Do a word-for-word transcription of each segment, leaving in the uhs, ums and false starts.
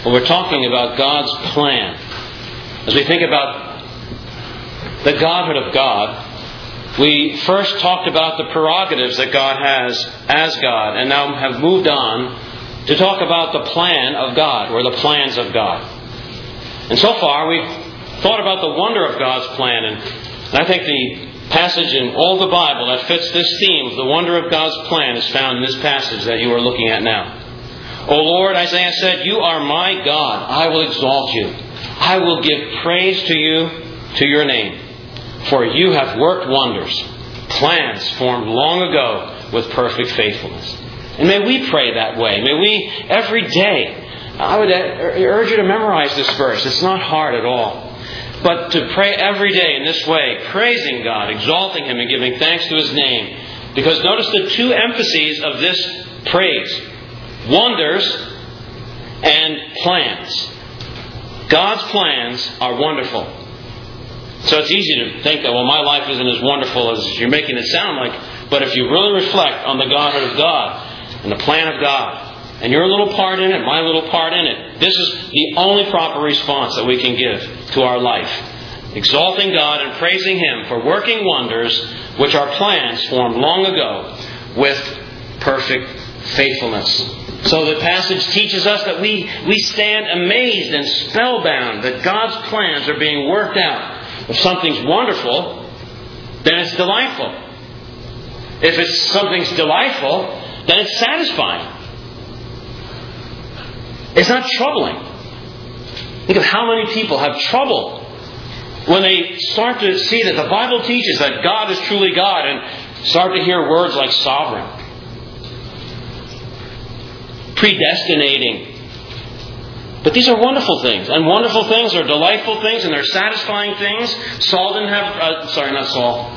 Well, we're talking about God's plan. As we think about the Godhood of God, we first talked about the prerogatives that God has as God, and now have moved on to talk about the plan of God, or the plans of God. And so far, we've thought about the wonder of God's plan, and I think the passage in all the Bible that fits this theme of the wonder of God's plan is found in this passage that you are looking at now. O Lord, Isaiah said, you are my God. I will exalt you. I will give praise to you, to your name. For you have worked wonders, plans formed long ago with perfect faithfulness. And may we pray that way. May we, every day, I would urge you to memorize this verse. It's not hard at all. But to pray every day in this way, praising God, exalting Him, and giving thanks to His name. Because notice the two emphases of this praise. Wonders and plans. God's plans are wonderful. So it's easy to think that, well, my life isn't as wonderful as you're making it sound like. But if you really reflect on the Godhood of God and the plan of God, and your little part in it, my little part in it, this is the only proper response that we can give to our life. Exalting God and praising Him for working wonders which are plans formed long ago with perfect faithfulness. So the passage teaches us that we, we stand amazed and spellbound that God's plans are being worked out. If something's wonderful, then it's delightful. If it's something's delightful, then it's satisfying. It's not troubling. Think of how many people have trouble when they start to see that the Bible teaches that God is truly God and start to hear words like sovereign, predestinating. But these are wonderful things. And wonderful things are delightful things and they're satisfying things. Saul didn't have... Uh, sorry, not Saul.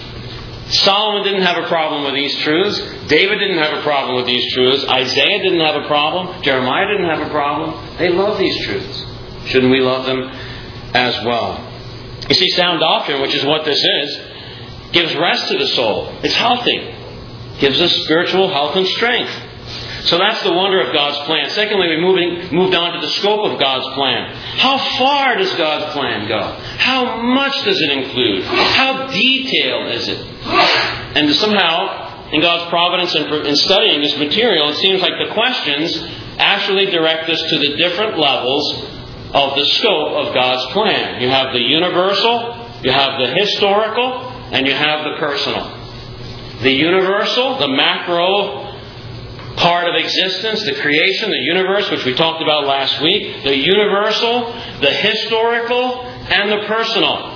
Solomon didn't have a problem with these truths. David didn't have a problem with these truths. Isaiah didn't have a problem. Jeremiah didn't have a problem. They love these truths. Shouldn't we love them as well? You see, sound doctrine, which is what this is, gives rest to the soul. It's healthy. Gives us spiritual health and strength. So that's the wonder of God's plan. Secondly, we moving, moved on to the scope of God's plan. How far does God's plan go? How much does it include? How detailed is it? And somehow, in God's providence and in studying this material, it seems like the questions actually direct us to the different levels of the scope of God's plan. You have the universal, you have the historical, and you have the personal. The universal, the macro part of existence, the creation, the universe, which we talked about last week. The universal, the historical, and the personal.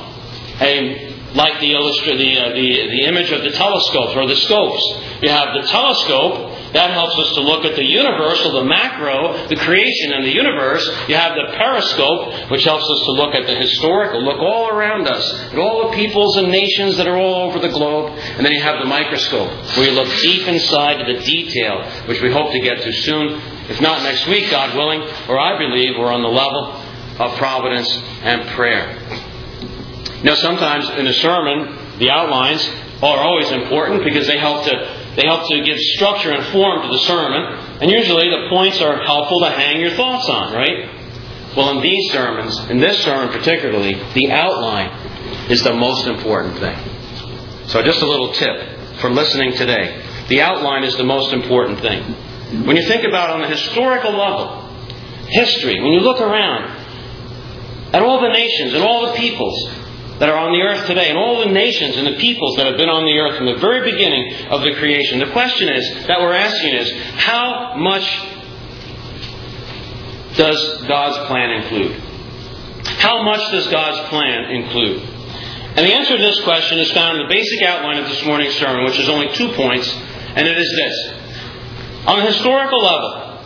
A, like the, illustra- the, uh, the, the image of the telescopes or the scopes. You have the telescope. That helps us to look at the universal, the macro, the creation and the universe. You have the periscope, which helps us to look at the historical, look all around us, at all the peoples and nations that are all over the globe. And then you have the microscope, where you look deep inside to the detail, which we hope to get to soon. If not next week, God willing, or I believe we're on the level of providence and prayer. Now, sometimes in a sermon, the outlines are always important because they help to They help to give structure and form to the sermon. And usually the points are helpful to hang your thoughts on, right? Well, in these sermons, in this sermon particularly, the outline is the most important thing. So just a little tip for listening today. The outline is the most important thing. When you think about it on the historical level, history, when you look around at all the nations and all the peoples that are on the earth today, and all the nations and the peoples that have been on the earth from the very beginning of the creation. The question is, that we're asking is, how much does God's plan include? How much does God's plan include? And the answer to this question is found in the basic outline of this morning's sermon, which is only two points, and it is this. On the historical level,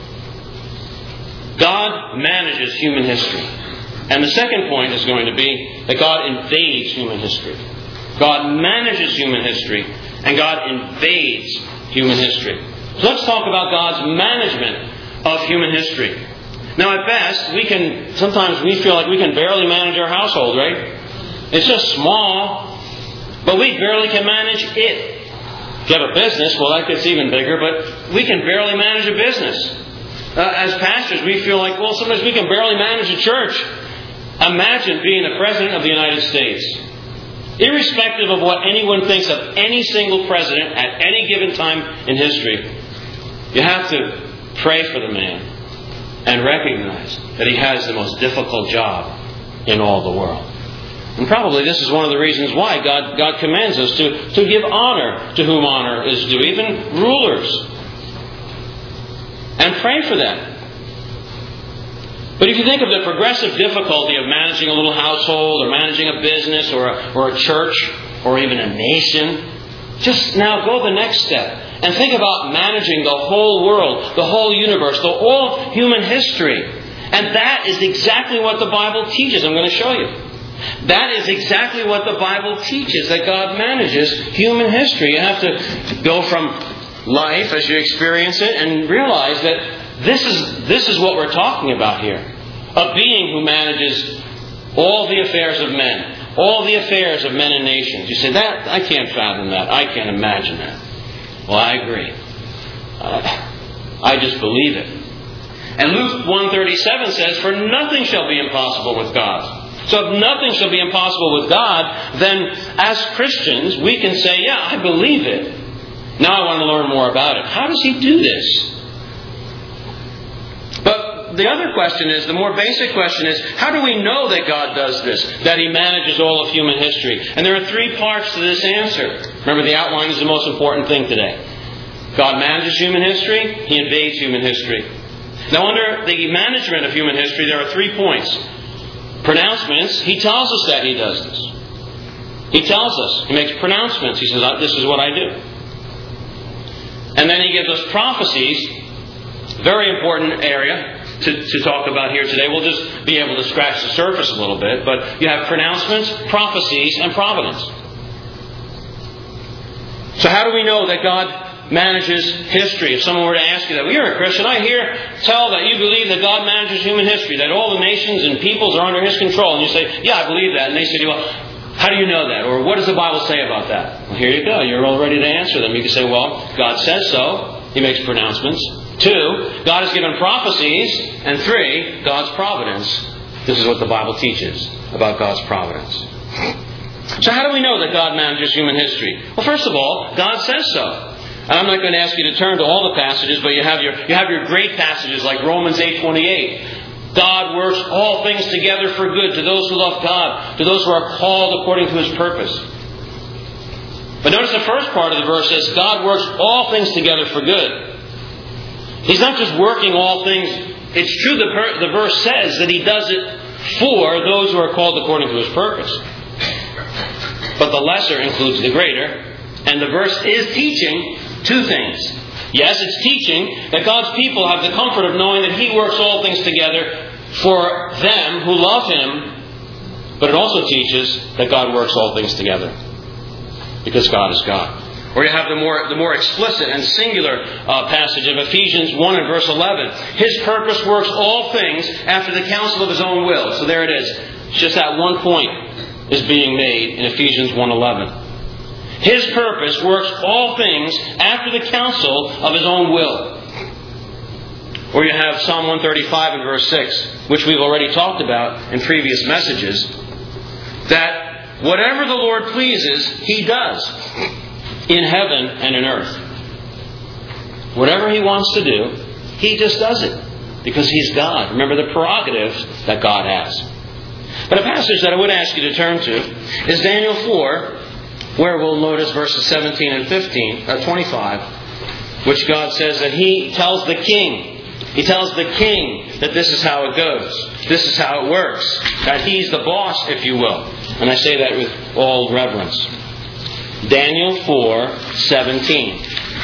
God manages human history. And the second point is going to be that God invades human history. God manages human history, and God invades human history. So let's talk about God's management of human history. Now, at best, we can sometimes we feel like we can barely manage our household, right? It's just small, but we barely can manage it. If you have a business, well, that gets even bigger, but we can barely manage a business. uh, as pastors, we feel like, well, sometimes we can barely manage a church. Imagine being the President of the United States. Irrespective of what anyone thinks of any single president at any given time in history, you have to pray for the man and recognize that he has the most difficult job in all the world. And probably this is one of the reasons why God, God commands us to, to give honor to whom honor is due, even rulers. And pray for them. But if you think of the progressive difficulty of managing a little household or managing a business or a, or a church or even a nation, just now go the next step and think about managing the whole world, the whole universe, the all of human history. And that is exactly what the Bible teaches. I'm going to show you. That is exactly what the Bible teaches, that God manages human history. You have to go from life as you experience it and realize that This is this is what we're talking about here. A being who manages all the affairs of men. All the affairs of men and nations. You say, that I can't fathom that. I can't imagine that. Well, I agree. Uh, I just believe it. And Luke one thirty-seven says, for nothing shall be impossible with God. So if nothing shall be impossible with God, then as Christians, we can say, yeah, I believe it. Now I want to learn more about it. How does He do this? But the other question is, the more basic question is, how do we know that God does this? That He manages all of human history? And there are three parts to this answer. Remember, the outline is the most important thing today. God manages human history. He invades human history. Now, under the management of human history, there are three points. Pronouncements. He tells us that He does this. He tells us. He makes pronouncements. He says, this is what I do. And then He gives us prophecies. Very important area to, to talk about here today. We'll just be able to scratch the surface a little bit. But you have pronouncements, prophecies, and providence. So how do we know that God manages history? If someone were to ask you that, well, you're a Christian. I hear tell that you believe that God manages human history, that all the nations and peoples are under His control. And you say, yeah, I believe that. And they say to you, well, how do you know that? Or what does the Bible say about that? Well, here you go. You're all ready to answer them. You can say, well, God says so. He makes pronouncements. Two, God has given prophecies. And three, God's providence. This is what the Bible teaches about God's providence. So how do we know that God manages human history? Well, first of all, God says so. And I'm not going to ask you to turn to all the passages, but you have your you have your great passages like Romans eight twenty-eight. God works all things together for good to those who love God, to those who are called according to His purpose. But notice the first part of the verse says, God works all things together for good. He's not just working all things. It's true the, per- the verse says that He does it for those who are called according to His purpose. But the lesser includes the greater. And the verse is teaching two things. Yes, it's teaching that God's people have the comfort of knowing that He works all things together for them who love Him. But it also teaches that God works all things together because God is God. Or you have the more the more explicit and singular uh, passage of Ephesians one and verse eleven. His purpose works all things after the counsel of His own will. So there it is. It's just that one point is being made in Ephesians one eleven. His purpose works all things after the counsel of His own will. Or you have Psalm one thirty-five and verse six, which we've already talked about in previous messages, that whatever the Lord pleases, He does. In heaven and in earth. Whatever He wants to do, He just does it. Because He's God. Remember the prerogatives that God has. But a passage that I would ask you to turn to is Daniel four, where we'll notice verses seventeen and fifteen, uh, twenty-five, which God says that He tells the king, He tells the king that this is how it goes. This is how it works. That He's the boss, if you will. And I say that with all reverence. Daniel four seventeen.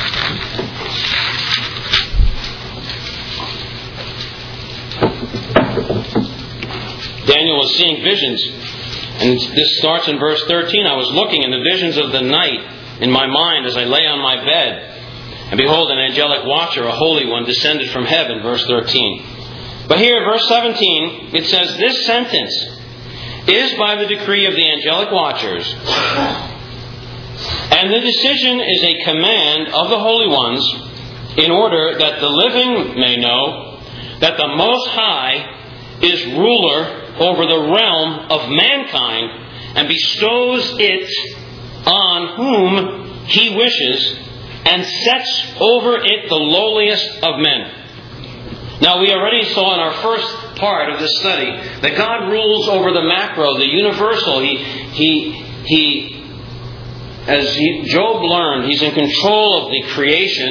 Daniel was seeing visions. And this starts in verse thirteen. I was looking in the visions of the night in my mind as I lay on my bed. And behold, an angelic watcher, a holy one, descended from heaven. Verse thirteen. But here, verse seventeen, it says, this sentence is by the decree of the angelic watchers. And the decision is a command of the holy ones in order that the living may know that the Most High is ruler over the realm of mankind and bestows it on whom He wishes and sets over it the lowliest of men. Now, we already saw in our first part of this study that God rules over the macro, the universal. He, he, he, as he, Job learned, He's in control of the creation,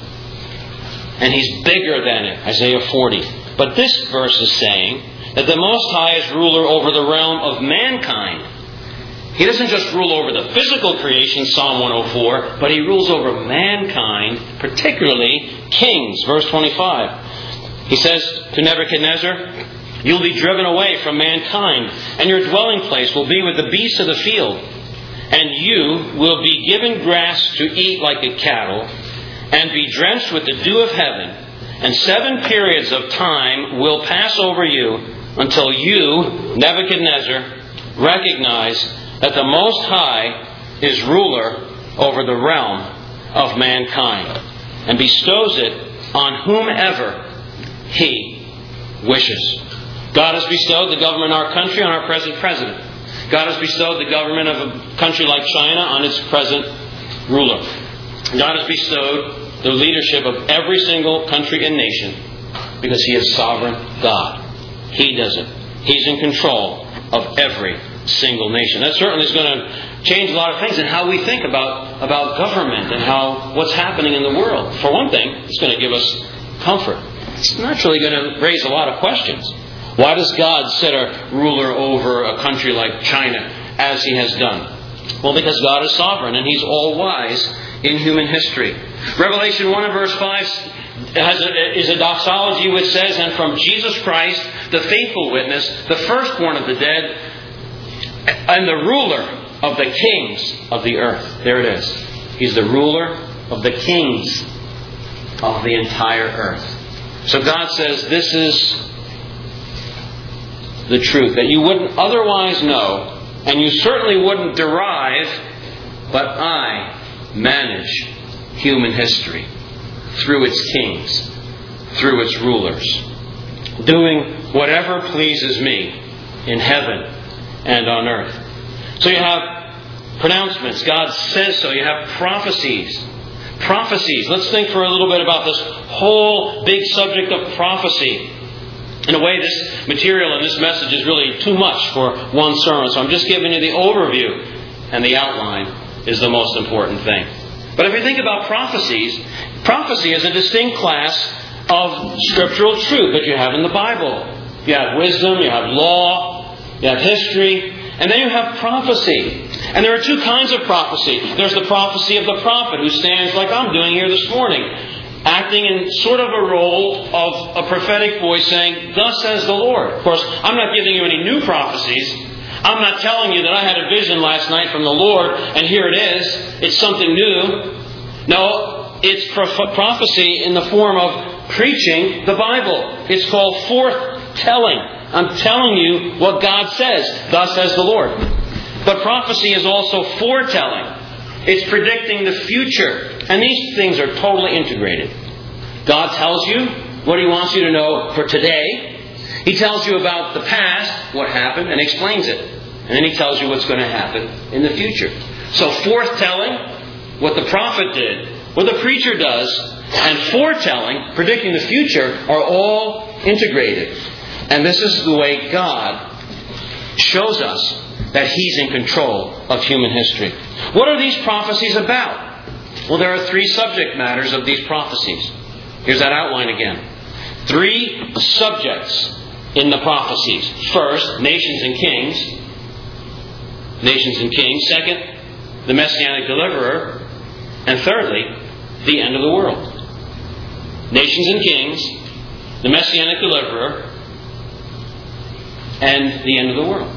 and He's bigger than it, Isaiah forty. But this verse is saying that the Most High is ruler over the realm of mankind. He doesn't just rule over the physical creation, Psalm one oh four, but He rules over mankind, particularly kings. Verse twenty-five. He says to Nebuchadnezzar, "You'll be driven away from mankind, and your dwelling place will be with the beasts of the field. And you will be given grass to eat like a cattle, and be drenched with the dew of heaven. And seven periods of time will pass over you until you, Nebuchadnezzar, recognize that the Most High is ruler over the realm of mankind, and bestows it on whomever He wishes." God has bestowed the government of our country on our present president. God has bestowed the government of a country like China on its present ruler. God has bestowed the leadership of every single country and nation because He is sovereign God. He does it. He's in control of every single nation. That certainly is going to change a lot of things in how we think about, about government and how what's happening in the world. For one thing, it's going to give us comfort. It's naturally going to raise a lot of questions. Why does God set a ruler over a country like China as He has done? Well, because God is sovereign and He's all-wise in human history. Revelation one and verse five has a, is a doxology which says, "And from Jesus Christ, the faithful witness, the firstborn of the dead, and the ruler of the kings of the earth." There it is. He's the ruler of the kings of the entire earth. So God says this is the truth that you wouldn't otherwise know, and you certainly wouldn't derive, but I manage human history through its kings, through its rulers, doing whatever pleases me in heaven and on earth. So you have pronouncements. God says so. You have prophecies. Prophecies. Let's think for a little bit about this whole big subject of prophecy. In a way, this material and this message is really too much for one sermon. So I'm just giving you the overview, and the outline is the most important thing. But if you think about prophecies, prophecy is a distinct class of scriptural truth that you have in the Bible. You have wisdom, you have law, you have history, and then you have prophecy. And there are two kinds of prophecy. There's the prophecy of the prophet who stands like I'm doing here this morning, acting in sort of a role of a prophetic voice saying, "Thus says the Lord." Of course, I'm not giving you any new prophecies. I'm not telling you that I had a vision last night from the Lord and here it is. It's something new. No, it's prophecy in the form of preaching the Bible. It's called foretelling. I'm telling you what God says. Thus says the Lord. But prophecy is also foretelling. It's predicting the future. And these things are totally integrated. God tells you what He wants you to know for today. He tells you about the past, what happened, and explains it. And then He tells you what's going to happen in the future. So foretelling, what the prophet did, what the preacher does, and foretelling, predicting the future, are all integrated. And this is the way God shows us that He's in control of human history. What are these prophecies about? Well, there are three subject matters of these prophecies. Here's that outline again. Three subjects in the prophecies. First, nations and kings. Nations and kings. Second, the Messianic deliverer. And thirdly, the end of the world. Nations and kings, the Messianic deliverer, and the end of the world.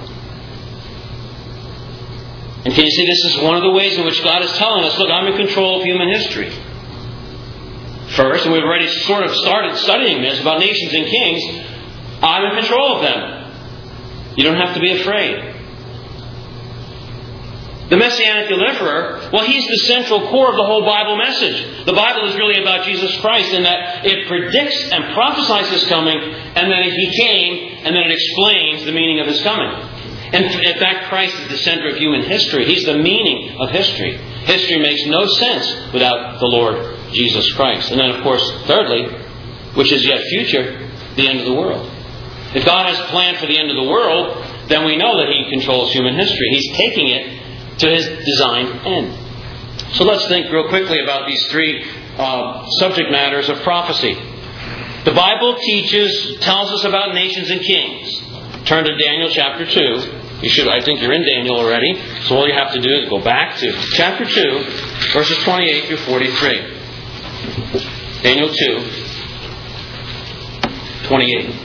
And can you see this is one of the ways in which God is telling us, look, I'm in control of human history. First, and we've already sort of started studying this about nations and kings, I'm in control of them. You don't have to be afraid. The Messianic deliverer, Well, He's the central core of the whole Bible message. The Bible is really about Jesus Christ in that it predicts and prophesies His coming, and then He came, and then it explains the meaning of His coming. And in fact, Christ is the center of human history. He's the meaning of history. History makes no sense without the Lord Jesus Christ. And then, of course, thirdly, which is yet future, the end of the world. If God has planned for the end of the world, then we know that He controls human history. He's taking it to His designed end. So let's think real quickly about these three uh, subject matters of prophecy. The Bible teaches, tells us about nations and kings. Turn to Daniel chapter two. You should, I think you're in Daniel already. So all you have to do is go back to chapter two, verses twenty-eight through forty-three. Daniel two, twenty-eight.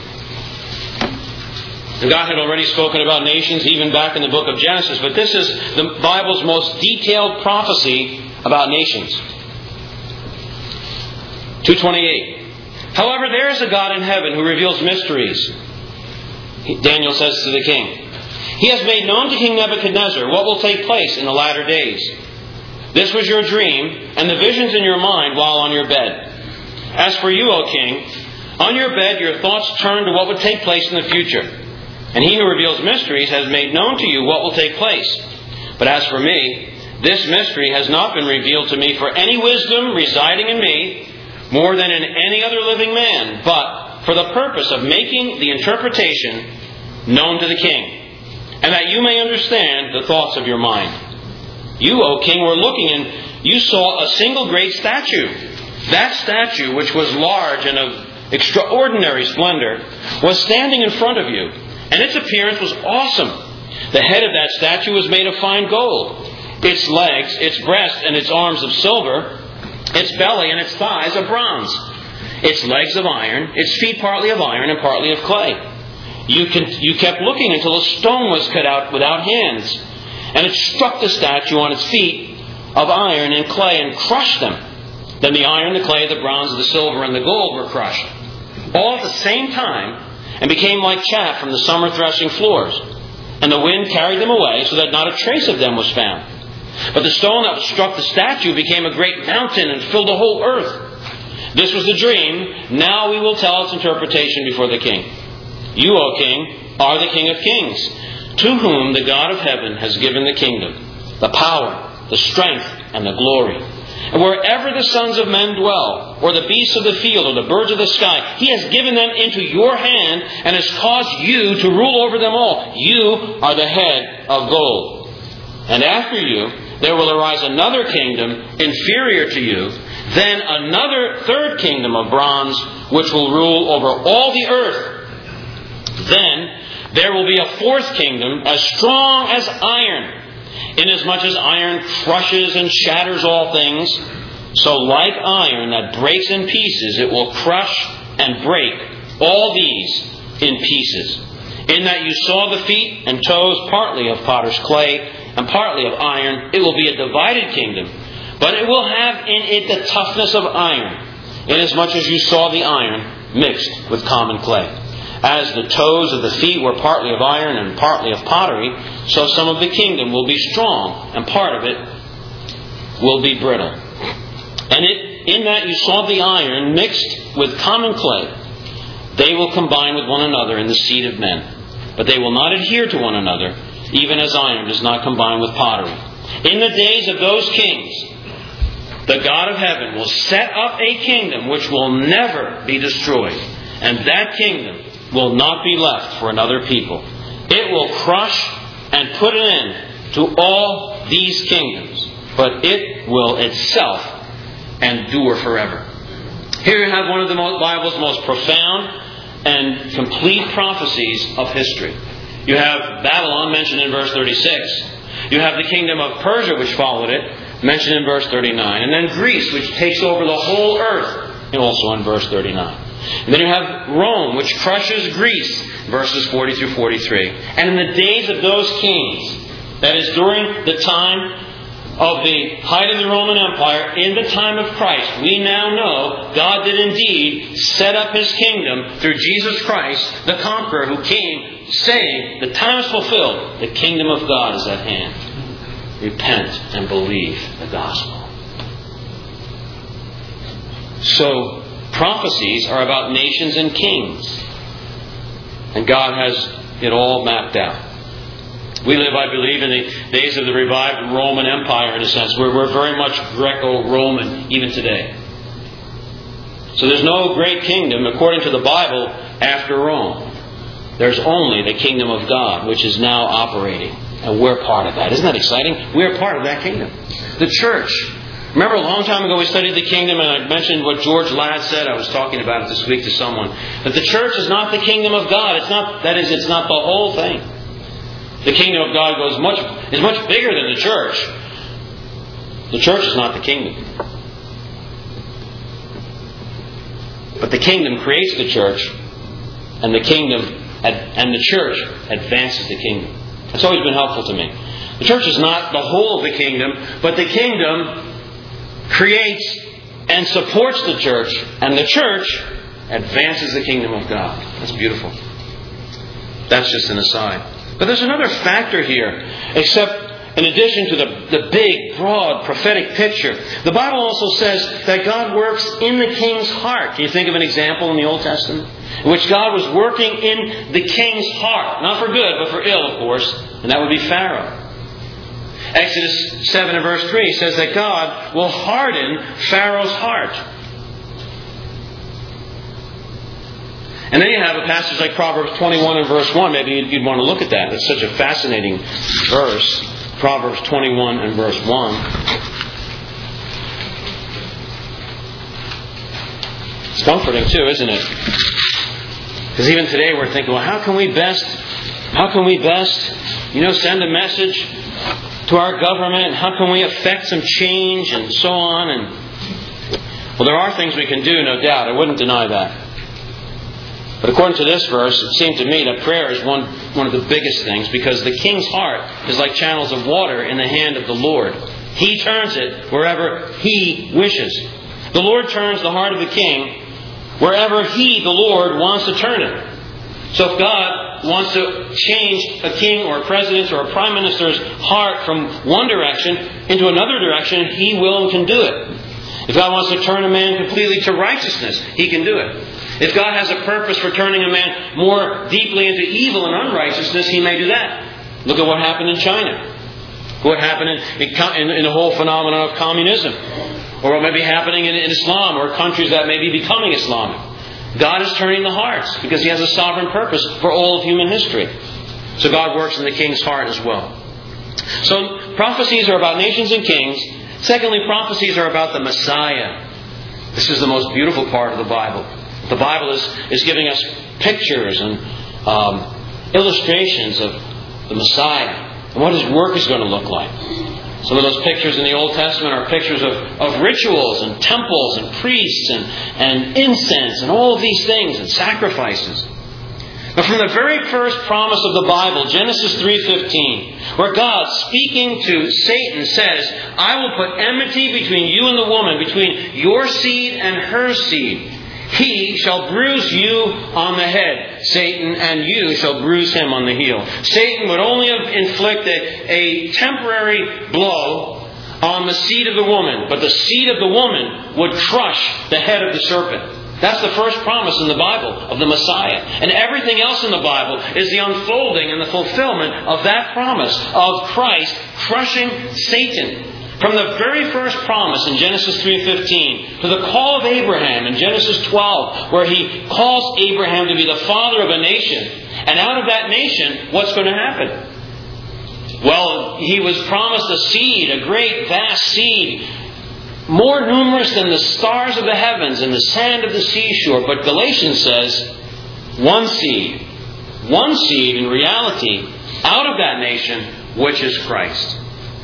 And God had already spoken about nations even back in the book of Genesis, but this is the Bible's most detailed prophecy about nations. two twenty-eight. However, there is a God in heaven who reveals mysteries. Daniel says to the king, He has made known to King Nebuchadnezzar what will take place in the latter days. This was your dream and the visions in your mind while on your bed. As for you, O king, on your bed your thoughts turn to what would take place in the future. And He who reveals mysteries has made known to you what will take place. But as for me, this mystery has not been revealed to me for any wisdom residing in me, more than in any other living man, but for the purpose of making the interpretation known to the king, and that you may understand the thoughts of your mind. You, O king, were looking and you saw a single great statue. That statue, which was large and of extraordinary splendor, was standing in front of you, and its appearance was awesome. The head of that statue was made of fine gold, its legs, its breast, and its arms of silver, its belly and its thighs of bronze, its legs of iron, its feet partly of iron and partly of clay. You, can, you kept looking until a stone was cut out without hands, and it struck the statue on its feet of iron and clay and crushed them. Then the iron, the clay, the bronze, the silver, and the gold were crushed, all at the same time, and became like chaff from the summer threshing floors. And the wind carried them away, so that not a trace of them was found. But the stone that struck the statue became a great mountain and filled the whole earth. This was the dream. Now we will tell its interpretation before the king. You, O king, are the King of kings, to whom the God of heaven has given the kingdom, the power, the strength, and the glory. And wherever the sons of men dwell, or the beasts of the field, or the birds of the sky, He has given them into your hand, and has caused you to rule over them all. You are the head of gold. And after you, there will arise another kingdom inferior to you, then another third kingdom of bronze, which will rule over all the earth. Then there will be a fourth kingdom as strong as iron. Inasmuch as iron crushes and shatters all things, so like iron that breaks in pieces, it will crush and break all these in pieces. In that you saw the feet and toes partly of potter's clay and partly of iron, it will be a divided kingdom, but it will have in it the toughness of iron, inasmuch as you saw the iron mixed with common clay. As the toes of the feet were partly of iron and partly of pottery, so some of the kingdom will be strong, and part of it will be brittle. And it, in that you saw the iron mixed with common clay, they will combine with one another in the seed of men. But they will not adhere to one another, even as iron does not combine with pottery. In the days of those kings, the God of heaven will set up a kingdom which will never be destroyed, and that kingdom will not be left for another people. It will crush and put an end to all these kingdoms, but it will itself endure forever. Here you have one of the Bible's most profound and complete prophecies of history. You have Babylon mentioned in verse thirty-six. You have the kingdom of Persia which followed it, mentioned in verse thirty-nine. And then Greece, which takes over the whole earth, and also in verse thirty-nine. And then you have Rome, which crushes Greece, verses forty through forty-three. And in the days of those kings, that is during the time of the height of the Roman Empire, in the time of Christ, we now know God did indeed set up His kingdom through Jesus Christ, the conqueror, who came saying, the time is fulfilled, the kingdom of God is at hand. repent and believe the gospel. So, prophecies are about nations and kings. And God has it all mapped out. We live, I believe, in the days of the revived Roman Empire, in a sense, where we're very much Greco-Roman even today. So there's no great kingdom, according to the Bible, after Rome. There's only the kingdom of God, which is now operating. And we're part of that. Isn't that exciting? We're part of that kingdom. The church. Remember, a long time ago we studied the kingdom, and I mentioned what George Ladd said. I was talking about it this week to someone. That the church is not the kingdom of God. It's not. That is, it's not the whole thing. The kingdom of God goes much is much bigger than the church. The church is not the kingdom. But the kingdom creates the church, and the kingdom and the church advances the kingdom. It's always been helpful to me. The church is not the whole of the kingdom, but the kingdom creates and supports the church, and the church advances the kingdom of God. That's beautiful. That's just an aside. But there's another factor here, except in addition to the, the big, broad, prophetic picture. The Bible also says that God works in the king's heart. Can you think of an example in the Old Testament? In which God was working in the king's heart. Not for good, but for ill, of course. And that would be Pharaoh. Exodus seven and verse three says that God will harden Pharaoh's heart. And then you have a passage like Proverbs twenty-one and verse one. Maybe you'd, you'd want to look at that. It's such a fascinating verse. Proverbs twenty-one and verse one. It's comforting too, isn't it? Because even today we're thinking, well, how can we best, how can we best, you know, send a message to our government? How can we affect some change and so on? And well, there are things we can do, no doubt. I wouldn't deny that. But according to this verse, it seemed to me that prayer is one, one of the biggest things, because the king's heart is like channels of water in the hand of the Lord. He turns it wherever He wishes. The Lord turns the heart of the king wherever He, the Lord, wants to turn it. So if God wants to change a king or a president's or a prime minister's heart from one direction into another direction, He will and can do it. If God wants to turn a man completely to righteousness, He can do it. If God has a purpose for turning a man more deeply into evil and unrighteousness, He may do that. Look at what happened in China. What happened in, in, in the whole phenomenon of communism. Or what may be happening in, in Islam or countries that may be becoming Islamic. God is turning the hearts because He has a sovereign purpose for all of human history. So God works in the king's heart as well. So prophecies are about nations and kings. Secondly, prophecies are about the Messiah. This is the most beautiful part of the Bible. The Bible is, is giving us pictures and um, illustrations of the Messiah and what His work is going to look like. Some of those pictures in the Old Testament are pictures of, of rituals and temples and priests and, and incense and all of these things and sacrifices. But from the very first promise of the Bible, Genesis three fifteen, where God, speaking to Satan, says, I will put enmity between you and the woman, between your seed and her seed. He shall bruise you on the head, Satan, and you shall bruise him on the heel. Satan would only inflict a, a temporary blow on the seed of the woman, but the seed of the woman would crush the head of the serpent. That's the first promise in the Bible of the Messiah. And everything else in the Bible is the unfolding and the fulfillment of that promise of Christ crushing Satan. From the very first promise in Genesis three fifteen to the call of Abraham in Genesis twelve, where He calls Abraham to be the father of a nation. And out of that nation, what's going to happen? Well, he was promised a seed, a great, vast seed, more numerous than the stars of the heavens and the sand of the seashore. But Galatians says, one seed, one seed in reality, out of that nation, which is Christ.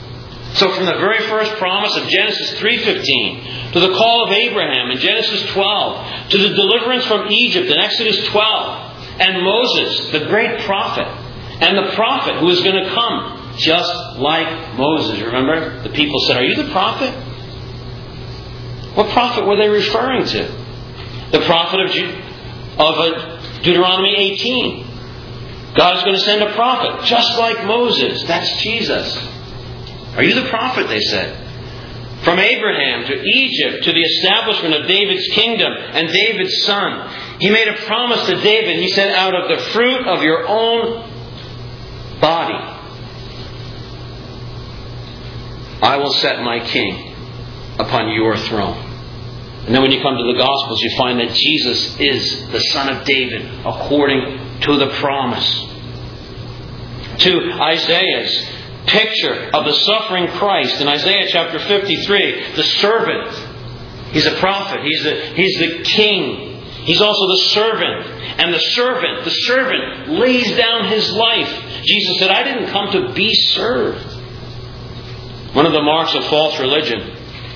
So from the very first promise of Genesis three fifteen, to the call of Abraham in Genesis twelve, to the deliverance from Egypt in Exodus twelve, and Moses, the great prophet, and the prophet who is going to come just like Moses. Remember? The people said, are you the prophet? What prophet were they referring to? The prophet of, Je- of Deuteronomy eighteen. God is going to send a prophet just like Moses. That's Jesus. Are you the prophet, they said. From Abraham to Egypt to the establishment of David's kingdom and David's son. He made a promise to David. He said, out of the fruit of your own body, I will set my king upon your throne. And then when you come to the Gospels, you find that Jesus is the Son of David according to the promise. To Isaiah's picture of the suffering Christ in Isaiah chapter fifty-three, the servant. He's a prophet. He's the, he's the king. He's also the servant. And the servant, the servant lays down his life. Jesus said, I didn't come to be served. One of the marks of false religion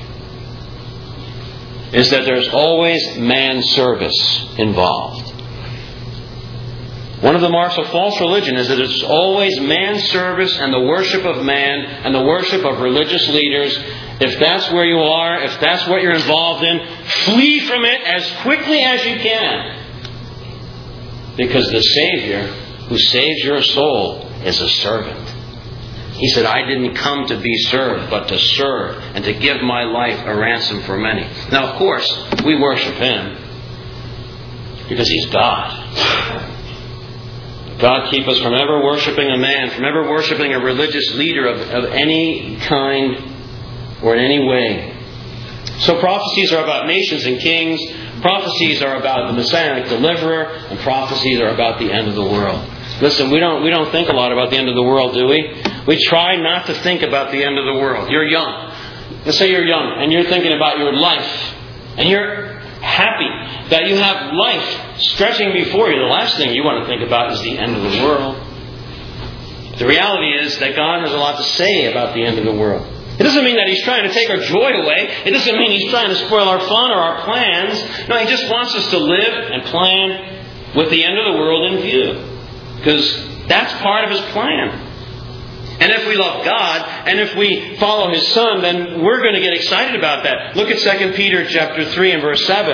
is that there's always man service involved. One of the marks of false religion is that it's always man service and the worship of man and the worship of religious leaders. If that's where you are, if that's what you're involved in, flee from it as quickly as you can. Because the Savior who saves your soul is a servant. He said, I didn't come to be served, but to serve and to give my life a ransom for many. Now, of course, we worship Him because He's God. God keep us from ever worshiping a man, from ever worshiping a religious leader of, of any kind or in any way. So prophecies are about nations and kings. Prophecies are about the Messianic deliverer. And prophecies are about the end of the world. Listen, we don't we don't think a lot about the end of the world, do we? We try not to think about the end of the world. You're young. Let's say you're young and you're thinking about your life. And you're happy that you have life stretching before you. The last thing you want to think about is the end of the world. The reality is that God has a lot to say about the end of the world. It doesn't mean that He's trying to take our joy away. It doesn't mean He's trying to spoil our fun or our plans. No, He just wants us to live and plan with the end of the world in view. Because that's part of His plan. And if we love God, and if we follow His Son, then we're going to get excited about that. Look at Second Peter chapter three and verse seven.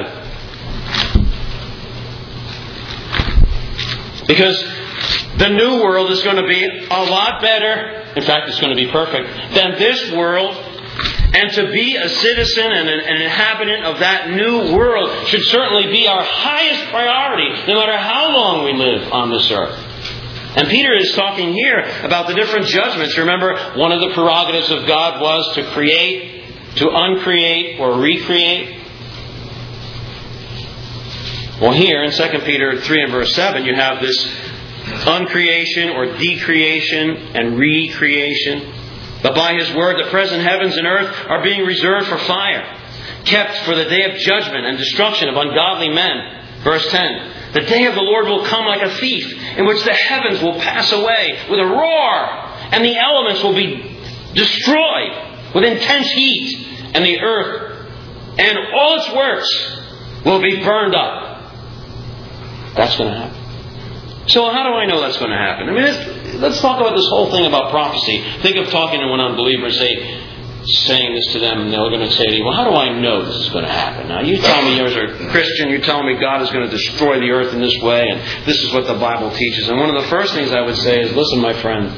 Because the new world is going to be a lot better. In fact, it's going to be perfect than this world. And to be a citizen and an, an inhabitant of that new world should certainly be our highest priority, no matter how long we live on this earth. And Peter is talking here about the different judgments. Remember, one of the prerogatives of God was to create, to uncreate, or recreate. Well, here in Second Peter three and verse seven, you have this uncreation or decreation and recreation. But by His word, the present heavens and earth are being reserved for fire, kept for the day of judgment and destruction of ungodly men. Verse ten. The day of the Lord will come like a thief, in which the heavens will pass away with a roar, and the elements will be destroyed with intense heat, and the earth and all its works will be burned up. That's going to happen. So how do I know that's going to happen? I mean, let's, let's talk about this whole thing about prophecy. Think of talking to an unbeliever, say, saying this to them, and they're going to say to you, well, how do I know this is going to happen? Now, you tell me you're a Christian, you're telling me God is going to destroy the earth in this way, and this is what the Bible teaches. And one of the first things I would say is, listen, my friend,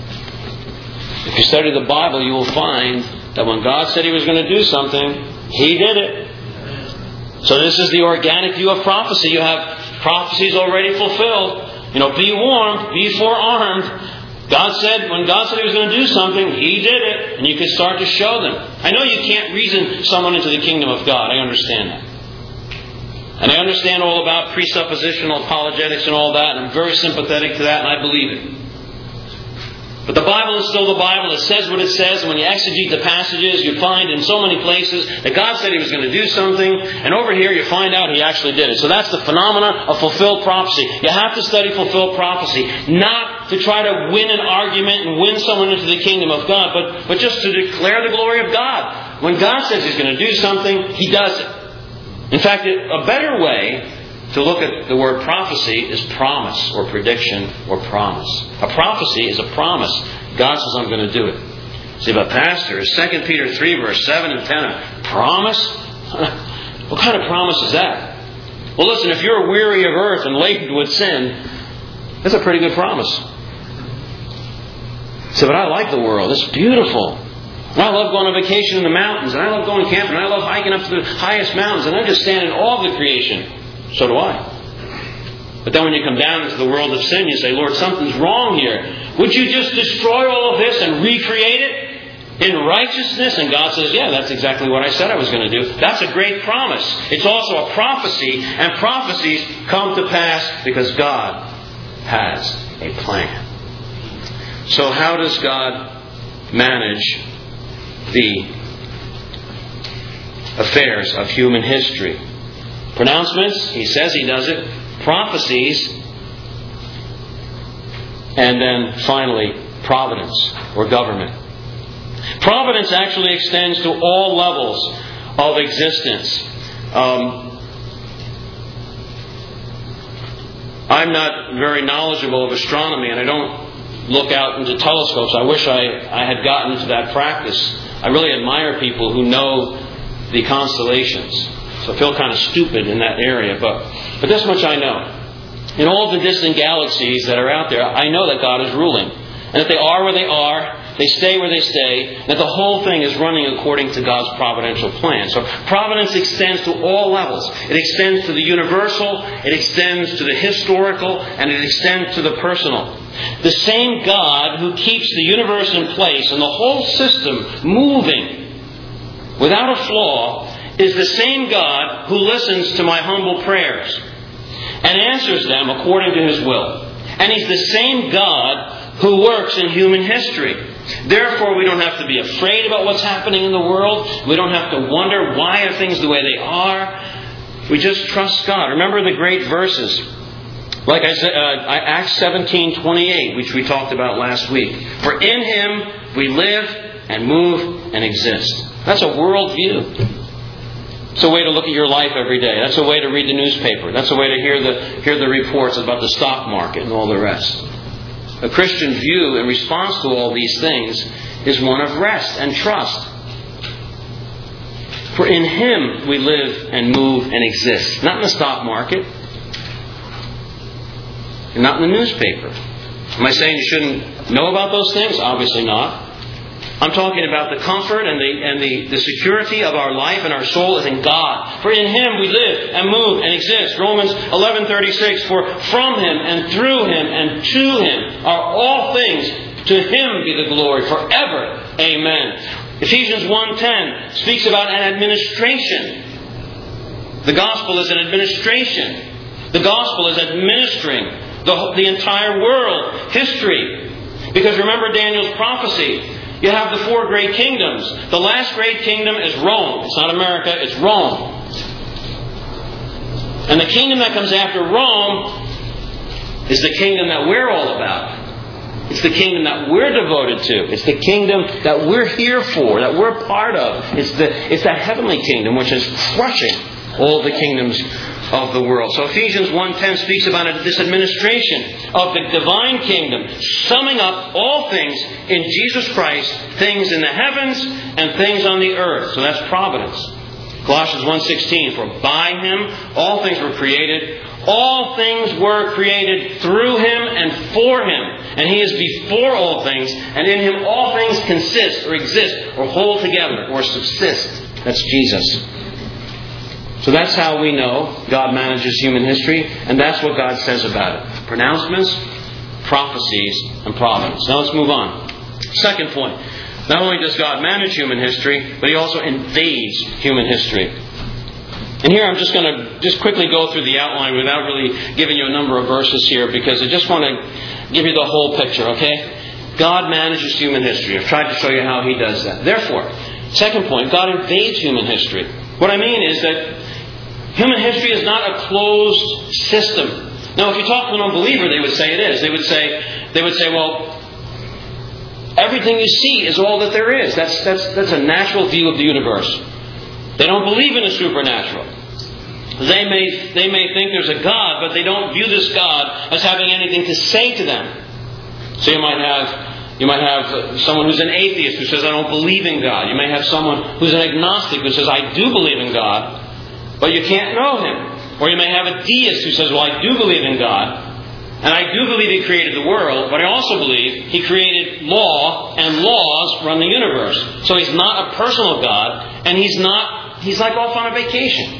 if you study the Bible, you will find that when God said He was going to do something, He did it. So this is the organic view of prophecy. You have prophecies already fulfilled. You know, be warned, be forearmed. God said, when God said He was going to do something, He did it. And you can start to show them. I know you can't reason someone into the kingdom of God. I understand that. And I understand all about presuppositional apologetics and all that. And I'm very sympathetic to that, and I believe it. But the Bible is still the Bible. It says what it says. And when you exegete the passages, you find in so many places that God said He was going to do something. And over here you find out He actually did it. So that's the phenomenon of fulfilled prophecy. You have to study fulfilled prophecy. Not to try to win an argument and win someone into the kingdom of God. But, but just to declare the glory of God. When God says He's going to do something, He does it. In fact, a better way to look at the word prophecy is promise or prediction or promise. A prophecy is a promise. God says, I'm going to do it. See, but pastor, is Second Peter three verse seven and ten a promise? What kind of promise is that? Well, listen, if you're weary of earth and laden with sin, that's a pretty good promise. See, but I like the world. It's beautiful. I love going on vacation in the mountains, and I love going camping, and I love hiking up to the highest mountains, and I understand in all of the creation. So do I. But then when you come down into the world of sin, you say, Lord, something's wrong here. Would you just destroy all of this and recreate it in righteousness? And God says, yeah, that's exactly what I said I was going to do. That's a great promise. It's also a prophecy, and prophecies come to pass because God has a plan. So how does God manage the affairs of human history? Pronouncements, He says He does it. Prophecies. And then finally, providence or government. Providence actually extends to all levels of existence. Um, I'm not very knowledgeable of astronomy, and I don't look out into telescopes. I wish I, I had gotten into that practice. I really admire people who know the constellations. So I feel kind of stupid in that area. But, but this much I know. In all the distant galaxies that are out there, I know that God is ruling. And that they are where they are, they stay where they stay, and that the whole thing is running according to God's providential plan. So providence extends to all levels. It extends to the universal, it extends to the historical, and it extends to the personal. The same God who keeps the universe in place and the whole system moving without a flaw is the same God who listens to my humble prayers and answers them according to His will. And He's the same God who works in human history. Therefore, we don't have to be afraid about what's happening in the world. We don't have to wonder why are things the way they are. We just trust God. Remember the great verses. Like I said, uh, Acts seventeen twenty-eight, which we talked about last week. For in Him we live and move and exist. That's a worldview. It's a way to look at your life every day. That's a way to read the newspaper. That's a way to hear the hear the reports about the stock market and all the rest. A Christian view in response to all these things is one of rest and trust. For in Him we live and move and exist. Not in the stock market. And not in the newspaper. Am I saying you shouldn't know about those things? Obviously not. I'm talking about the comfort and the and the, the security of our life and our soul is in God. For in Him we live and move and exist. Romans eleven thirty-six. For from Him and through Him and to Him are all things. To Him be the glory forever. Amen. Ephesians one ten speaks about an administration. The gospel is an administration. The gospel is administering the, the entire world, history. Because remember Daniel's prophecy. You have the four great kingdoms. The last great kingdom is Rome. It's not America, it's Rome. And the kingdom that comes after Rome is the kingdom that we're all about. It's the kingdom that we're devoted to. It's the kingdom that we're here for, that we're part of. It's the it's that heavenly kingdom which is crushing all the kingdoms of the world. So Ephesians one ten speaks about this administration of the divine kingdom, summing up all things in Jesus Christ, things in the heavens and things on the earth. So that's providence. Colossians one sixteen, for by Him all things were created. All things were created through Him and for Him. And He is before all things, and in Him all things consist or exist or hold together or subsist. That's Jesus. So that's how we know God manages human history, and that's what God says about it. Pronouncements, prophecies, and providence. Now let's move on. Second point. Not only does God manage human history, but He also invades human history. And here I'm just going to just quickly go through the outline without really giving you a number of verses here, because I just want to give you the whole picture, okay? God manages human history. I've tried to show you how He does that. Therefore, second point, God invades human history. What I mean is that human history is not a closed system. Now, if you talk to an unbeliever, they would say it is. They would say, they would say, well, everything you see is all that there is. That's that's that's a natural view of the universe. They don't believe in the supernatural. They may they may think there's a God, but they don't view this God as having anything to say to them. So you might have you might have someone who's an atheist who says, I don't believe in God. You may have someone who's an agnostic who says, I do believe in God, but you can't know Him. Or you may have a deist who says, well, I do believe in God, And I do believe He created the world, but I also believe He created law, and laws run the universe. So He's not a personal God, and He's not, He's like off on a vacation.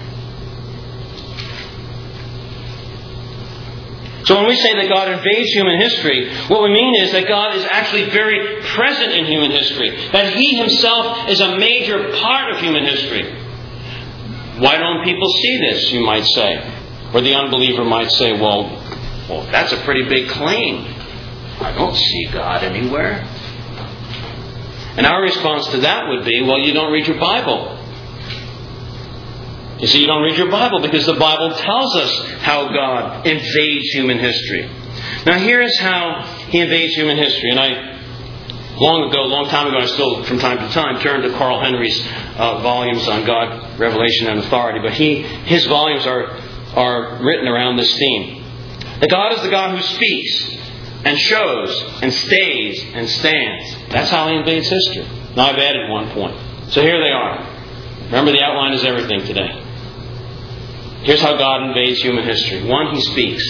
So when we say that God invades human history, what we mean is that God is actually very present in human history. That He Himself is a major part of human history. Why don't people see this, you might say? Or the unbeliever might say, well, well, that's a pretty big claim. I don't see God anywhere. And our response to that would be, well, you don't read your Bible. You see, you don't read your Bible because the Bible tells us how God invades human history. Now, here's how He invades human history. And I, long ago, long time ago, I still, from time to time, turned to Carl Henry's uh, volumes on God, Revelation, and Authority. But he, his volumes are, are written around this theme. That God is the God who speaks and shows and stays and stands. That's how He invades history. Now, I've added one point. So here they are. Remember, the outline is everything today. Here's how God invades human history. One, He speaks.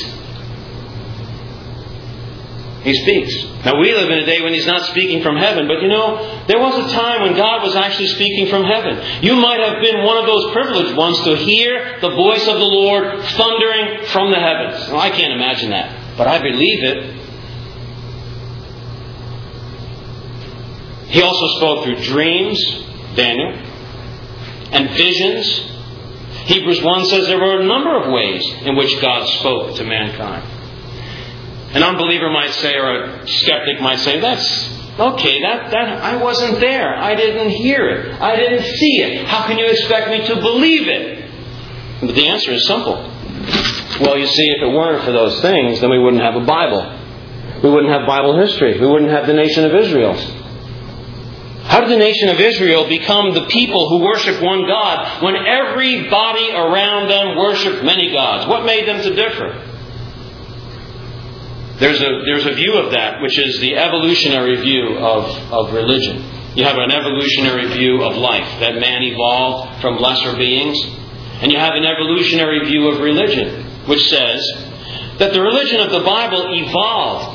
He speaks. Now, we live in a day when He's not speaking from heaven, but you know, there was a time when God was actually speaking from heaven. You might have been one of those privileged ones to hear the voice of the Lord thundering from the heavens. Well, I can't imagine that, but I believe it. He also spoke through dreams, Daniel, and visions. Hebrews one says there were a number of ways in which God spoke to mankind. An unbeliever might say, or a skeptic might say, that's okay, that, that I wasn't there. I didn't hear it. I didn't see it. How can you expect me to believe it? But the answer is simple. Well, you see, if it weren't for those things, then we wouldn't have a Bible. We wouldn't have Bible history. We wouldn't have the nation of Israel. How did the nation of Israel become the people who worship one God when everybody around them worshiped many gods? What made them to differ? There's a, there's a view of that, which is the evolutionary view of, of religion. You have an evolutionary view of life, that man evolved from lesser beings. And you have an evolutionary view of religion, which says that the religion of the Bible evolved.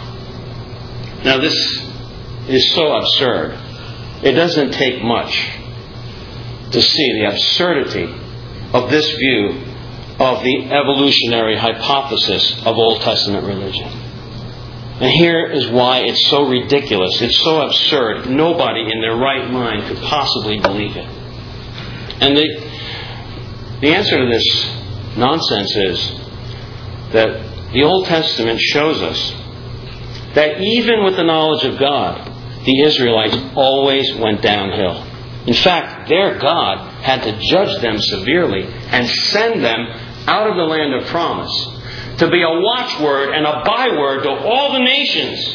Now, this is so absurd. It doesn't take much to see the absurdity of this view of the evolutionary hypothesis of Old Testament religion. And here is why it's so ridiculous. It's so absurd. Nobody in their right mind could possibly believe it. And the, the answer to this nonsense is that the Old Testament shows us that even with the knowledge of God, the Israelites always went downhill. In fact, their God had to judge them severely and send them out of the land of promise to be a watchword and a byword to all the nations.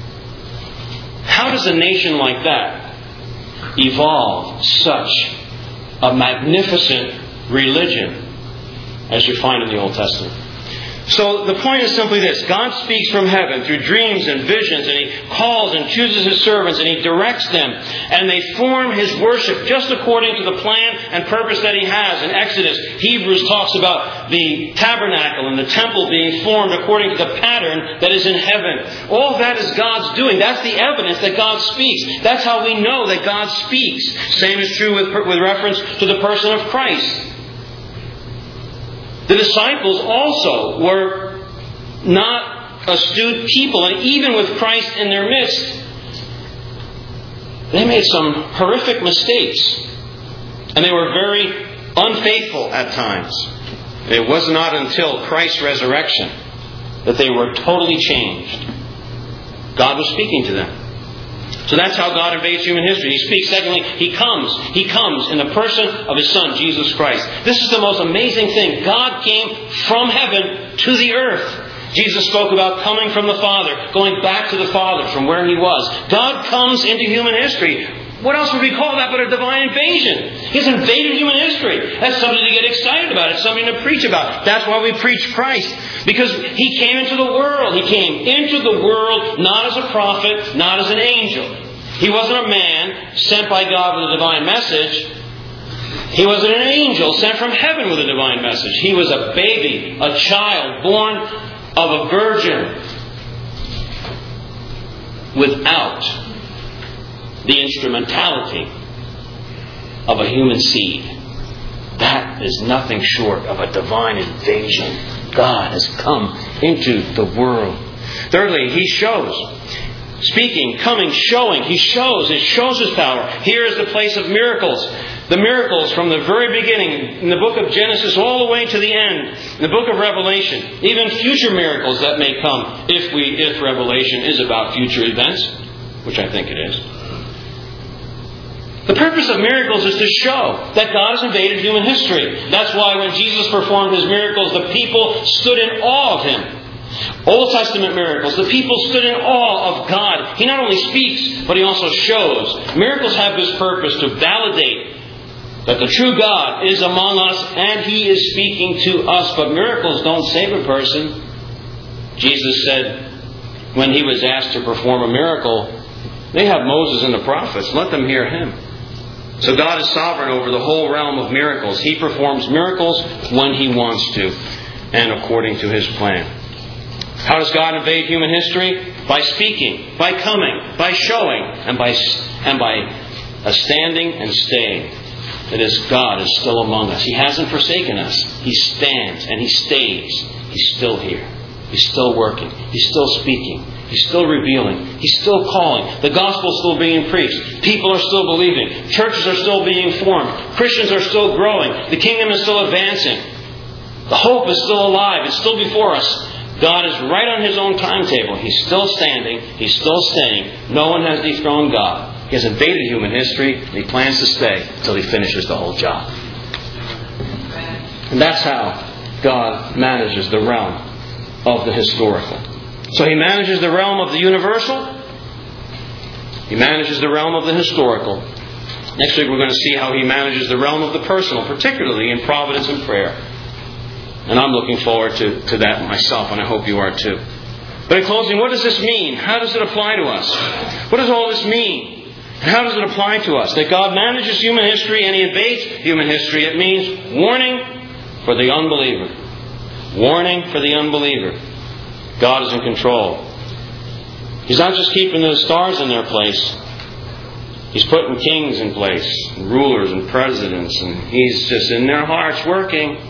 How does a nation like that evolve such a magnificent religion as you find in the Old Testament? So the point is simply this. God speaks from heaven through dreams and visions, and He calls and chooses His servants, and He directs them, and they form His worship just according to the plan and purpose that He has. In Exodus, Hebrews talks about the tabernacle and the temple being formed according to the pattern that is in heaven. All that is God's doing. That's the evidence that God speaks. That's how we know that God speaks. Same is true with, with reference to the person of Christ. The disciples also were not astute people, and even with Christ in their midst, they made some horrific mistakes. And they were very unfaithful at times. It was not until Christ's resurrection that they were totally changed. God was speaking to them. So that's how God invades human history. He speaks. Secondly, He comes. He comes in the person of His Son, Jesus Christ. This is the most amazing thing. God came from heaven to the earth. Jesus spoke about coming from the Father, going back to the Father from where He was. God comes into human history. What else would we call that but a divine invasion? He's invaded human history. That's something to get excited about. It's something to preach about. That's why we preach Christ. Because He came into the world. He came into the world not as a prophet, not as an angel. He wasn't a man sent by God with a divine message. He wasn't an angel sent from heaven with a divine message. He was a baby, a child, born of a virgin without the instrumentality of a human seed. That is nothing short of a divine invasion. God has come into the world. Thirdly, He shows. Speaking, coming, showing. He shows. It shows His power. Here is the place of miracles. The miracles from the very beginning, in the book of Genesis all the way to the end, in the book of Revelation, even future miracles that may come if we, if Revelation is about future events, which I think it is. The purpose of miracles is to show that God has invaded human history. That's why when Jesus performed His miracles, the people stood in awe of Him. Old Testament miracles, the people stood in awe of God. He not only speaks, but He also shows. Miracles have this purpose to validate that the true God is among us and He is speaking to us. But miracles don't save a person. Jesus said when He was asked to perform a miracle, they have Moses and the prophets. Let them hear Him. So God is sovereign over the whole realm of miracles. He performs miracles when He wants to and according to His plan. How does God invade human history? By speaking, by coming, by showing, and by and by uh, standing and staying. That is, God is still among us. He hasn't forsaken us. He stands and He stays. He's still here. He's still working. He's still speaking. He's still revealing. He's still calling. The gospel is still being preached. People are still believing. Churches are still being formed. Christians are still growing. The kingdom is still advancing. The hope is still alive. It's still before us. God is right on His own timetable. He's still standing. He's still staying. No one has dethroned God. He has invaded human history, and He plans to stay until He finishes the whole job. And that's how God manages the realm of the historical. So He manages the realm of the universal. He manages the realm of the historical. Next week we're going to see how He manages the realm of the personal, particularly in providence and prayer. And I'm looking forward to, to that myself, and I hope you are too. But in closing, what does this mean? How does it apply to us? What does all this mean? And how does it apply to us? That God manages human history and He invades human history. It means warning for the unbeliever. Warning for the unbeliever. God is in control. He's not just keeping the stars in their place. He's putting kings in place, and rulers and presidents, and He's just in their hearts working.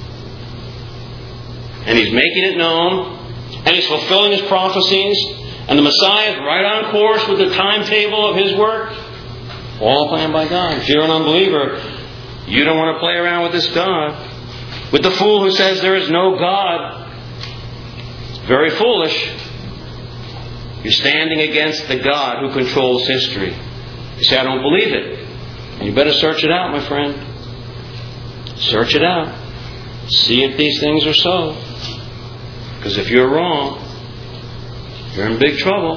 And He's making it known. And He's fulfilling His prophecies. And the Messiah is right on course with the timetable of His work. All planned by God. If you're an unbeliever, you don't want to play around with this God. With the fool who says there is no God. It's very foolish. You're standing against the God who controls history. You say, I don't believe it. You better search it out, my friend. Search it out. See if these things are so. Because if you're wrong, you're in big trouble.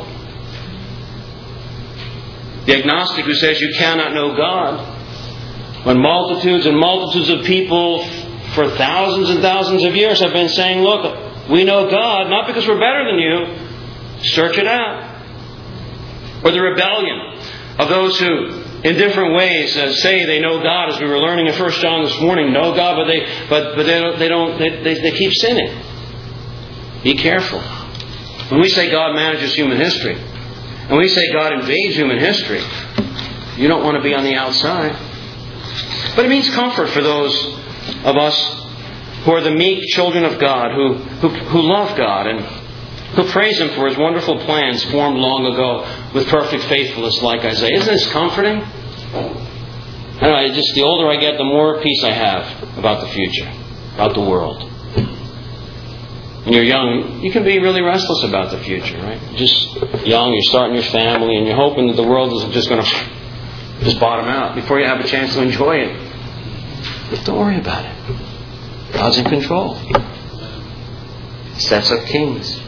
The agnostic who says you cannot know God, when multitudes and multitudes of people for thousands and thousands of years have been saying, look, we know God, not because we're better than you. Search it out. Or the rebellion of those who in different ways uh, say they know God, as we were learning in First John this morning, know God, but they but but they don't they don't they, they, they keep sinning. Be careful. When we say God manages human history, and we say God invades human history, you don't want to be on the outside. But it means comfort for those of us who are the meek children of God, who who, who love God and who praise Him for His wonderful plans formed long ago with perfect faithfulness like Isaiah. Isn't this comforting? I don't know, just the older I get, the more peace I have about the future, about the world. When you're young, you can be really restless about the future, right? You're just young, you're starting your family, and you're hoping that the world isn't just going to just bottom out before you have a chance to enjoy it. But don't worry about it. God's in control. He sets up kings.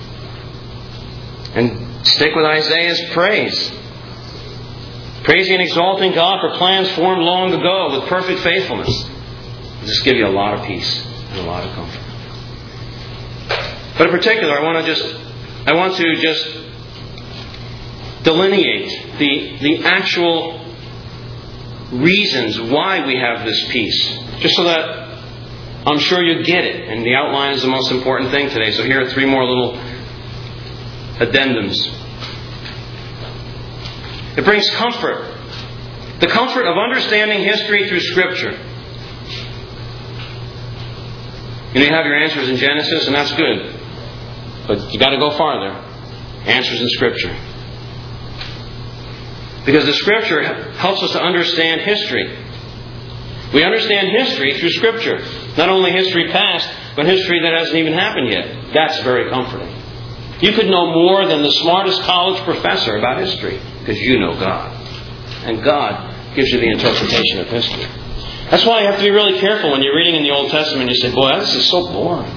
And stick with Isaiah's praise. Praising and exalting God for plans formed long ago with perfect faithfulness. It'll just give you a lot of peace and a lot of comfort. But in particular, I want to just I want to just delineate the the actual reasons why we have this peace, just so that I'm sure you get it. And the outline is the most important thing today. So here are three more little addendums. It brings comfort. The comfort of understanding history through Scripture. You know, you have your answers in Genesis, and that's good. But you got to go farther. Answers in Scripture. Because the Scripture helps us to understand history. We understand history through Scripture. Not only history past, but history that hasn't even happened yet. That's very comforting. You could know more than the smartest college professor about history, because you know God. And God gives you the interpretation of history. That's why you have to be really careful when you're reading in the Old Testament. You say, boy, this is so boring.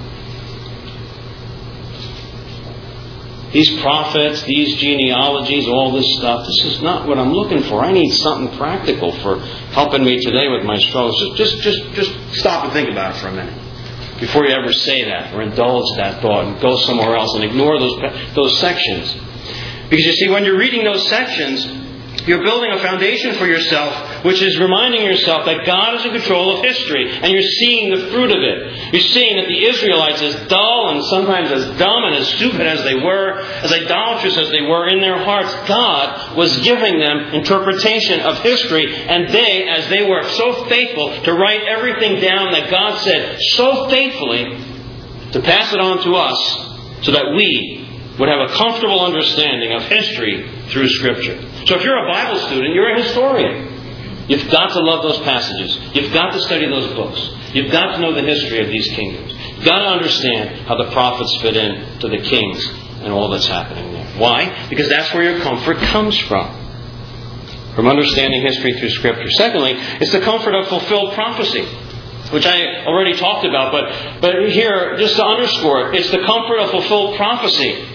These prophets, these genealogies, all this stuff, this is not what I'm looking for. I need something practical for helping me today with my struggles. Just, just, just, just stop and think about it for a minute before you ever say that or indulge that thought and go somewhere else and ignore those, those sections. Because you see, when you're reading those sections, you're building a foundation for yourself, which is reminding yourself that God is in control of history, and you're seeing the fruit of it. You're seeing that the Israelites, as dull and sometimes as dumb and as stupid as they were, as idolatrous as they were in their hearts, God was giving them interpretation of history, and they, as they were so faithful to write everything down that God said so faithfully, to pass it on to us so that we would have a comfortable understanding of history through Scripture. So if you're a Bible student, you're a historian. You've got to love those passages. You've got to study those books. You've got to know the history of these kingdoms. You've got to understand how the prophets fit in to the kings and all that's happening there. Why? Because that's where your comfort comes from. From understanding history through Scripture. Secondly, it's the comfort of fulfilled prophecy, which I already talked about. But, but here, just to underscore it, it's the comfort of fulfilled prophecy.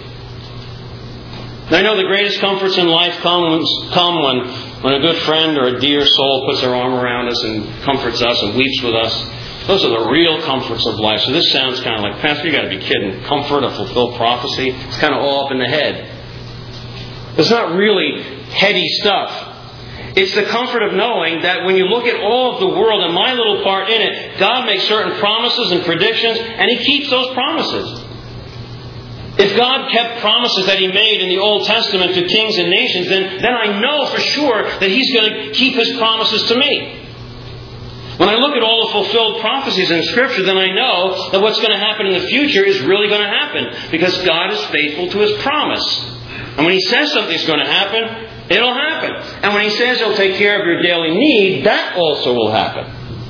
I know the greatest comforts in life come come when, when a good friend or a dear soul puts their arm around us and comforts us and weeps with us. Those are the real comforts of life. So this sounds kind of like, Pastor, you got to be kidding. Comfort of fulfilled prophecy. It's kind of all up in the head. It's not really heady stuff. It's the comfort of knowing that when you look at all of the world and my little part in it, God makes certain promises and predictions, and He keeps those promises. If God kept promises that He made in the Old Testament to kings and nations, then, then I know for sure that He's going to keep His promises to me. When I look at all the fulfilled prophecies in Scripture, then I know that what's going to happen in the future is really going to happen, because God is faithful to His promise. And when He says something's going to happen, it'll happen. And when He says He'll take care of your daily need, that also will happen.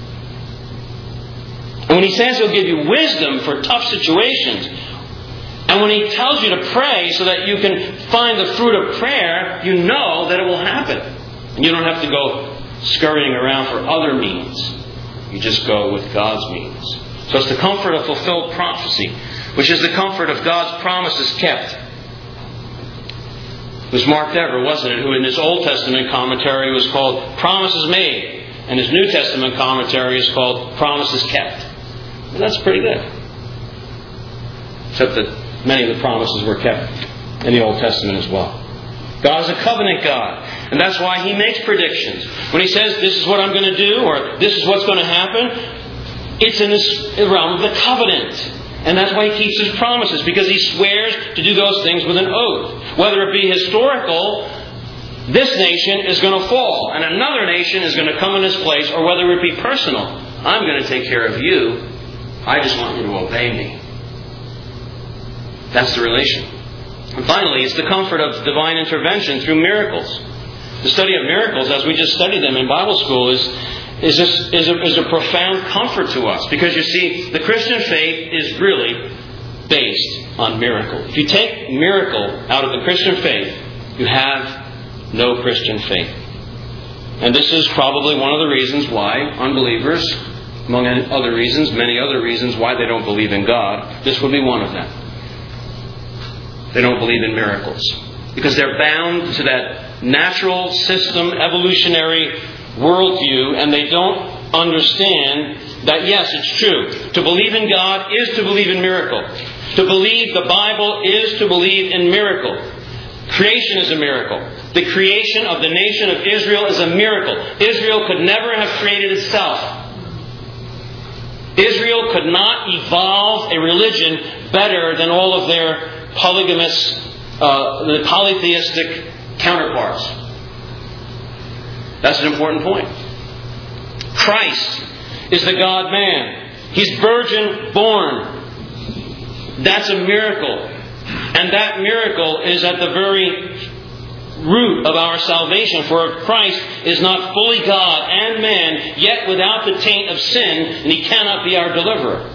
And when He says He'll give you wisdom for tough situations, and when He tells you to pray so that you can find the fruit of prayer, you know that it will happen. And you don't have to go scurrying around for other means. You just go with God's means. So it's the comfort of fulfilled prophecy, which is the comfort of God's promises kept. It was Mark Dever, wasn't it, who in his Old Testament commentary was called Promises Made, and his New Testament commentary is called Promises Kept. And that's pretty good. Except that many of the promises were kept in the Old Testament as well. God is a covenant God. And that's why He makes predictions. When He says, this is what I'm going to do, or this is what's going to happen, it's in the realm of the covenant. And that's why He keeps His promises, because He swears to do those things with an oath. Whether it be historical, this nation is going to fall, and another nation is going to come in its place, or whether it be personal. I'm going to take care of you. I just want you to obey me. That's the relation. And finally, it's the comfort of divine intervention through miracles. The study of miracles, as we just studied them in Bible school, is, is, a, is, a, is a profound comfort to us. Because you see, the Christian faith is really based on miracle. If you take miracle out of the Christian faith, you have no Christian faith. And this is probably one of the reasons why unbelievers, among other reasons, many other reasons why they don't believe in God, this would be one of them. They don't believe in miracles. Because they're bound to that natural system, evolutionary worldview, and they don't understand that, yes, it's true. To believe in God is to believe in miracle. To believe the Bible is to believe in miracle. Creation is a miracle. The creation of the nation of Israel is a miracle. Israel could never have created itself. Israel could not evolve a religion better than all of their polygamous, uh, the polytheistic counterparts. That's an important point. Christ is the God-man. He's virgin born. That's a miracle. And that miracle is at the very root of our salvation. For Christ is not fully God and man, yet without the taint of sin, and He cannot be our deliverer.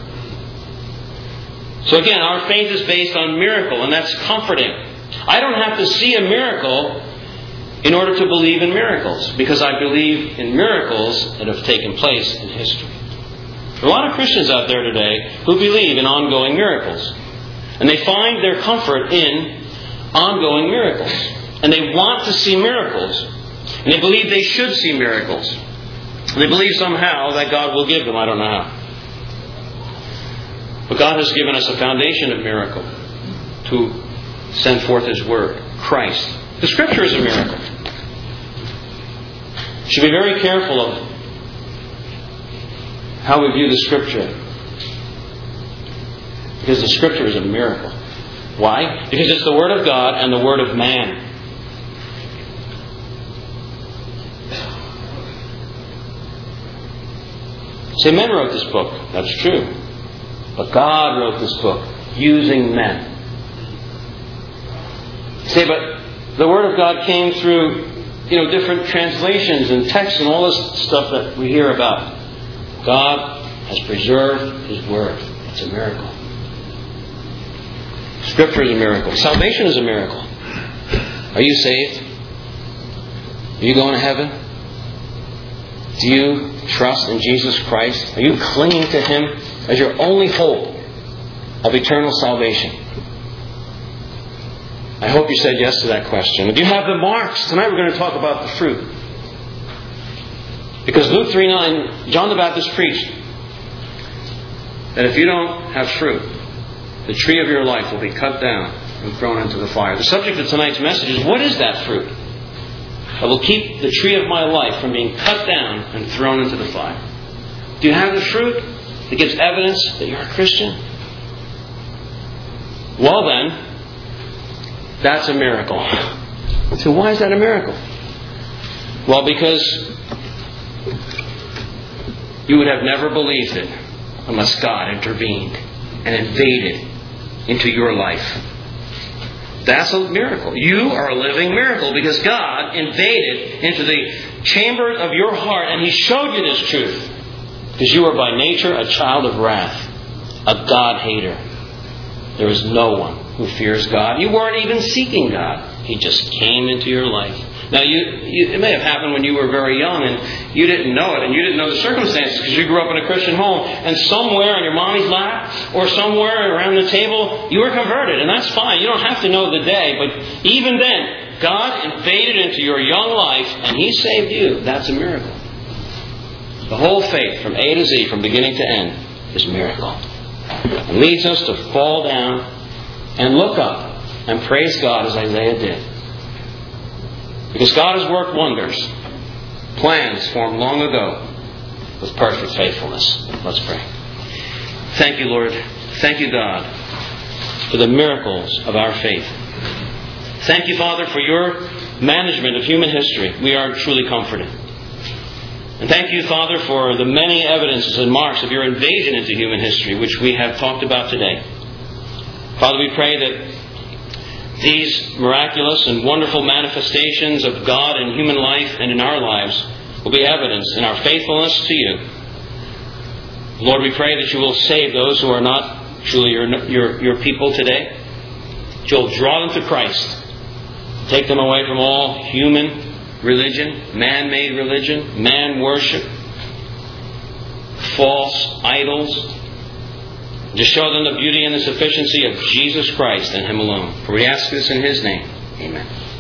So again, our faith is based on miracle, and that's comforting. I don't have to see a miracle in order to believe in miracles, because I believe in miracles that have taken place in history. There are a lot of Christians out there today who believe in ongoing miracles. And they find their comfort in ongoing miracles. And they want to see miracles. And they believe they should see miracles. And they believe somehow that God will give them. I don't know how. But God has given us a foundation of miracle to send forth His Word, Christ. The Scripture is a miracle. We should be very careful of how we view the Scripture. Because the Scripture is a miracle. Why? Because it's the Word of God and the Word of man. Say, men wrote this book. That's true. But God wrote this book using men. Say, but the Word of God came through, you know, different translations and texts and all this stuff that we hear about. God has preserved His Word. It's a miracle. Scripture is a miracle. Salvation is a miracle. Are you saved? Are you going to heaven? Do you trust in Jesus Christ? Are you clinging to Him as your only hope of eternal salvation? I hope you said yes to that question. Do you have the marks? Tonight we're going to talk about the fruit. Because Luke three nine, John the Baptist preached that if you don't have fruit, the tree of your life will be cut down and thrown into the fire. The subject of tonight's message is, what is that fruit that will keep the tree of my life from being cut down and thrown into the fire? Do you have the fruit that gives evidence that you're a Christian? Well then, that's a miracle. So why is that a miracle? Well, because you would have never believed it unless God intervened and invaded into your life. That's a miracle. You are a living miracle because God invaded into the chamber of your heart and He showed you this truth. Because you are by nature a child of wrath, a God hater. There is no one who fears God. You weren't even seeking God. He just came into your life. Now, you, you, it may have happened when you were very young and you didn't know it and you didn't know the circumstances because you grew up in a Christian home and somewhere on your mommy's lap or somewhere around the table you were converted, and that's fine. You don't have to know the day, but even then, God invaded into your young life and He saved you. That's a miracle. The whole faith from A to Z, from beginning to end, is a miracle. It leads us to fall down and look up and praise God as Isaiah did. Because God has worked wonders. Plans formed long ago with perfect faithfulness. Let's pray. Thank you, Lord. Thank you, God, for the miracles of our faith. Thank you, Father, for your management of human history. We are truly comforted. And thank you, Father, for the many evidences and marks of your invasion into human history, which we have talked about today. Father, we pray that these miraculous and wonderful manifestations of God in human life and in our lives will be evidence in our faithfulness to you. Lord, we pray that you will save those who are not truly your, your, your people today. That you'll draw them to Christ. Take them away from all human religion, man-made religion, man worship, false idols. Just show them the beauty and the sufficiency of Jesus Christ and Him alone. For we ask this in His name. Amen.